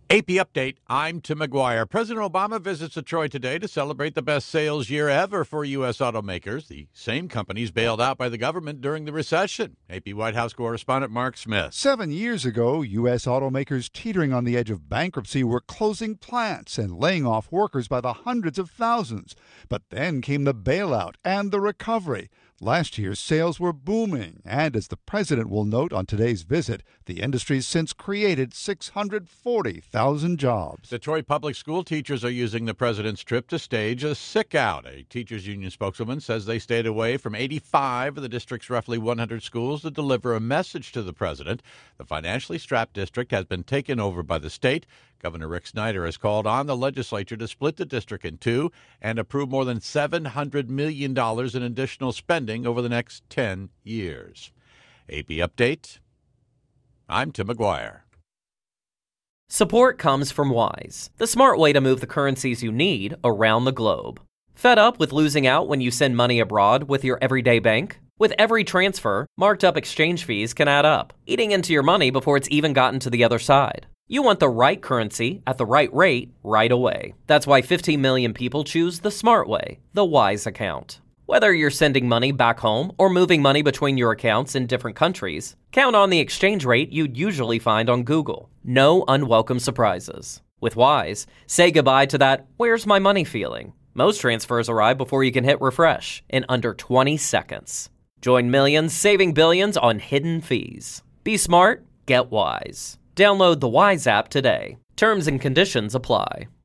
AP Update, I'm Tim McGuire. President Obama visits Detroit today to celebrate the best sales year ever for U.S. automakers, the same companies bailed out by the government during the recession. AP White House correspondent Mark Smith. 7 years ago, U.S. automakers teetering on the edge of bankruptcy were closing plants and laying off workers by the hundreds of thousands. But then came the bailout and the recovery. Last year's sales were booming, and as the president will note on today's visit, the industry's since created 640,000 jobs. Detroit public school teachers are using the president's trip to stage a sick out. A teachers union spokeswoman says they stayed away from 85 of the district's roughly 100 schools to deliver a message to the president. The financially strapped district has been taken over by the state. Governor Rick Snyder has called on the legislature to split the district in two and approve more than $700 million in additional spending over the next 10 years. AP Update, I'm Tim McGuire. Support comes from Wise, the smart way to move the currencies you need around the globe. Fed up with losing out when you send money abroad with your everyday bank? With every transfer, marked up exchange fees can add up, eating into your money before it's even gotten to the other side. You want the right currency at the right rate right away. That's why 15 million people choose the smart way, the Wise account. Whether you're sending money back home or moving money between your accounts in different countries, count on the exchange rate you'd usually find on Google. No unwelcome surprises. With Wise, say goodbye to that "where's my money" feeling. Most transfers arrive before you can hit refresh in under 20 seconds. Join millions saving billions on hidden fees. Be smart, get Wise. Download the Wise app today. Terms and conditions apply.